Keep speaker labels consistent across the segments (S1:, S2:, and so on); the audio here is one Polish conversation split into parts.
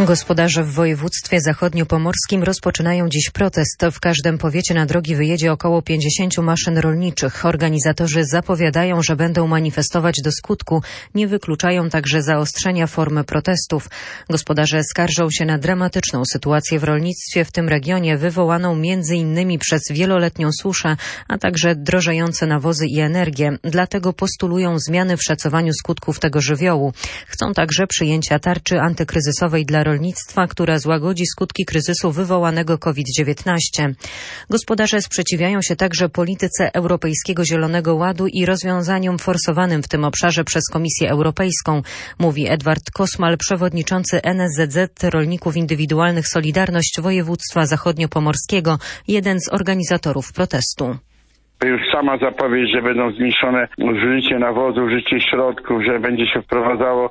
S1: Gospodarze w województwie zachodniopomorskim rozpoczynają dziś protest. W każdym powiecie na drogi wyjedzie około 50 maszyn rolniczych. Organizatorzy zapowiadają, że będą manifestować do skutku. Nie wykluczają także zaostrzenia formy protestów. Gospodarze skarżą się na dramatyczną sytuację w rolnictwie w tym regionie, wywołaną m.in. przez wieloletnią suszę, a także drożejące nawozy i energię. Dlatego postulują zmiany w szacowaniu skutków tego żywiołu. Chcą także przyjęcia tarczy antykryzysowej dla rolnictwa, która złagodzi skutki kryzysu wywołanego COVID-19. Gospodarze sprzeciwiają się także polityce Europejskiego Zielonego Ładu i rozwiązaniom forsowanym w tym obszarze przez Komisję Europejską, mówi Edward Kosmal, przewodniczący NSZZ Rolników Indywidualnych Solidarność Województwa Zachodniopomorskiego, jeden z organizatorów protestu.
S2: Już sama zapowiedź, że będą zmniejszone zużycie nawozu, użycie środków, że będzie się wprowadzało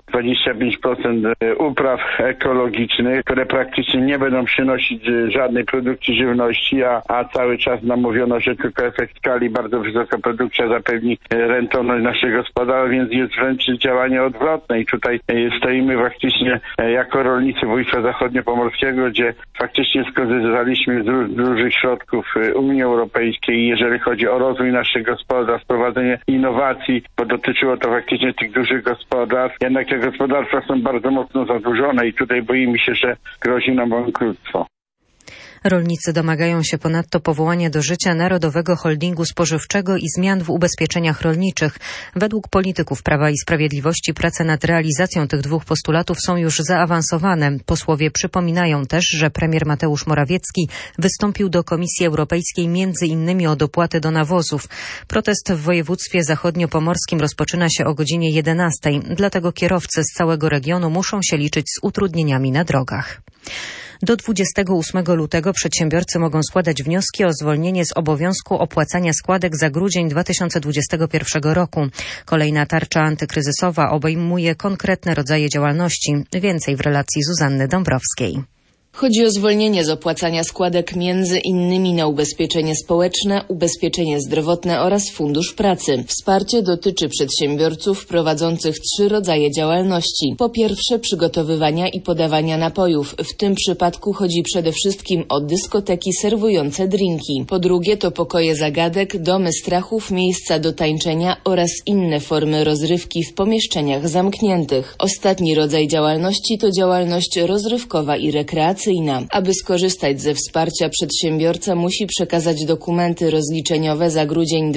S2: 25% upraw ekologicznych, które praktycznie nie będą przynosić żadnej produkcji żywności, a cały czas nam mówiono, że tylko efekt skali, bardzo wysoka produkcja zapewni rentowność naszych gospodarstw, więc jest wręcz działanie odwrotne i tutaj stoimy faktycznie jako rolnicy województwa zachodniopomorskiego, gdzie faktycznie skorzystaliśmy z dużych środków Unii Europejskiej, jeżeli chodzi o rozwój naszych gospodarstw, wprowadzenie innowacji, bo dotyczyło to faktycznie tych dużych gospodarstw. Jednak te gospodarstwa są bardzo mocno zadłużone i tutaj boimy się, że grozi nam bankructwo.
S1: Rolnicy domagają się ponadto powołania do życia Narodowego Holdingu Spożywczego i zmian w ubezpieczeniach rolniczych. Według polityków Prawa i Sprawiedliwości prace nad realizacją tych dwóch postulatów są już zaawansowane. Posłowie przypominają też, że premier Mateusz Morawiecki wystąpił do Komisji Europejskiej m.in. o dopłaty do nawozów. Protest w województwie zachodniopomorskim rozpoczyna się o godzinie 11. Dlatego kierowcy z całego regionu muszą się liczyć z utrudnieniami na drogach. Do 28 lutego przedsiębiorcy mogą składać wnioski o zwolnienie z obowiązku opłacania składek za grudzień 2021 roku. Kolejna tarcza antykryzysowa obejmuje konkretne rodzaje działalności. Więcej w relacji Zuzanny Dąbrowskiej.
S3: Chodzi o zwolnienie z opłacania składek między innymi na ubezpieczenie społeczne, ubezpieczenie zdrowotne oraz Fundusz Pracy. Wsparcie dotyczy przedsiębiorców prowadzących 3 rodzaje działalności. Po pierwsze, przygotowywania i podawania napojów. W tym przypadku chodzi przede wszystkim o dyskoteki serwujące drinki. Po drugie, to pokoje zagadek, domy strachów, miejsca do tańczenia oraz inne formy rozrywki w pomieszczeniach zamkniętych. Ostatni rodzaj działalności to działalność rozrywkowa i rekreacyjna. Aby skorzystać ze wsparcia, przedsiębiorca musi przekazać dokumenty rozliczeniowe za grudzień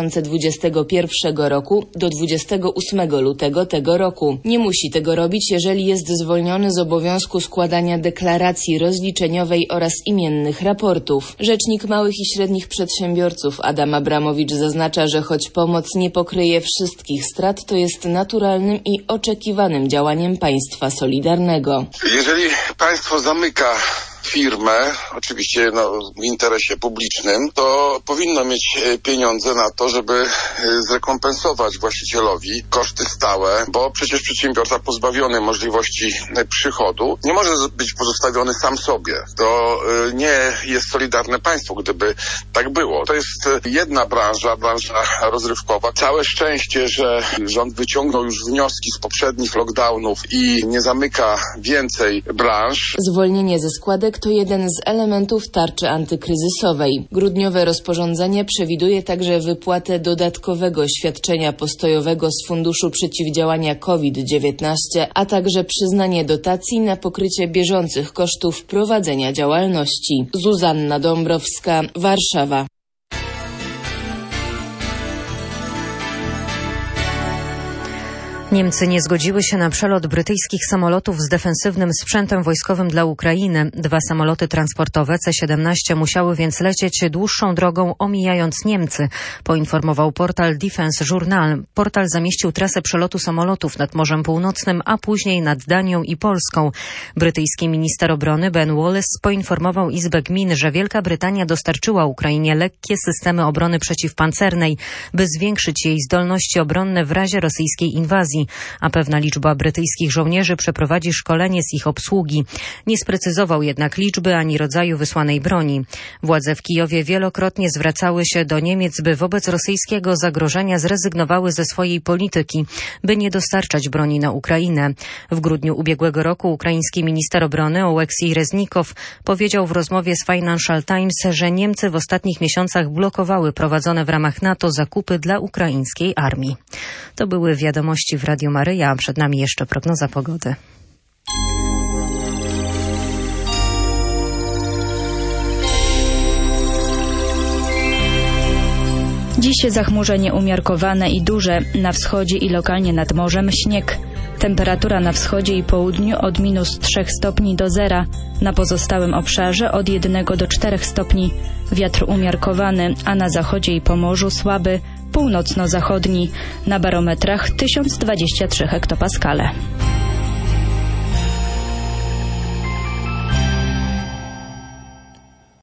S3: 2021 roku do 28 lutego tego roku. Nie musi tego robić, jeżeli jest zwolniony z obowiązku składania deklaracji rozliczeniowej oraz imiennych raportów. Rzecznik małych i średnich przedsiębiorców Adam Abramowicz zaznacza, że choć pomoc nie pokryje wszystkich strat, to jest naturalnym i oczekiwanym działaniem państwa solidarnego.
S4: Jeżeli państwo zamyka firmę, oczywiście w interesie publicznym, to powinno mieć pieniądze na to, żeby zrekompensować właścicielowi koszty stałe, bo przecież przedsiębiorca pozbawiony możliwości przychodu nie może być pozostawiony sam sobie. To nie jest solidarne państwo, gdyby tak było. To jest jedna branża rozrywkowa. Całe szczęście, że rząd wyciągnął już wnioski z poprzednich lockdownów i nie zamyka więcej branż.
S3: Zwolnienie ze składek to jeden z elementów tarczy antykryzysowej. Grudniowe rozporządzenie przewiduje także wypłatę dodatkowego świadczenia postojowego z Funduszu Przeciwdziałania COVID-19, a także przyznanie dotacji na pokrycie bieżących kosztów prowadzenia działalności. Zuzanna Dąbrowska, Warszawa.
S1: Niemcy nie zgodziły się na przelot brytyjskich samolotów z defensywnym sprzętem wojskowym dla Ukrainy. 2 samoloty transportowe C-17 musiały więc lecieć dłuższą drogą, omijając Niemcy, poinformował portal Defense Journal. Portal zamieścił trasę przelotu samolotów nad Morzem Północnym, a później nad Danią i Polską. Brytyjski minister obrony Ben Wallace poinformował Izbę Gmin, że Wielka Brytania dostarczyła Ukrainie lekkie systemy obrony przeciwpancernej, by zwiększyć jej zdolności obronne w razie rosyjskiej inwazji. dywizji, a pewna liczba brytyjskich żołnierzy przeprowadzi szkolenie z ich obsługi. Nie sprecyzował jednak liczby ani rodzaju wysłanej broni. Władze w Kijowie wielokrotnie zwracały się do Niemiec, by wobec rosyjskiego zagrożenia zrezygnowały ze swojej polityki, by nie dostarczać broni na Ukrainę. W grudniu ubiegłego roku ukraiński minister obrony Oleksij Reznikow powiedział w rozmowie z Financial Times, że Niemcy w ostatnich miesiącach blokowały prowadzone w ramach NATO zakupy dla ukraińskiej armii. To były wiadomości w Radiu Maryja, a przed nami jeszcze prognoza pogody.
S5: Dziś zachmurzenie umiarkowane i duże, na wschodzie i lokalnie nad morzem śnieg. Temperatura na wschodzie i południu od -3 stopni do 0, na pozostałym obszarze od 1 do 4 stopni. Wiatr umiarkowany, a na zachodzie i Pomorzu słaby, północno-zachodni. Na barometrach 1023 hektopaskale.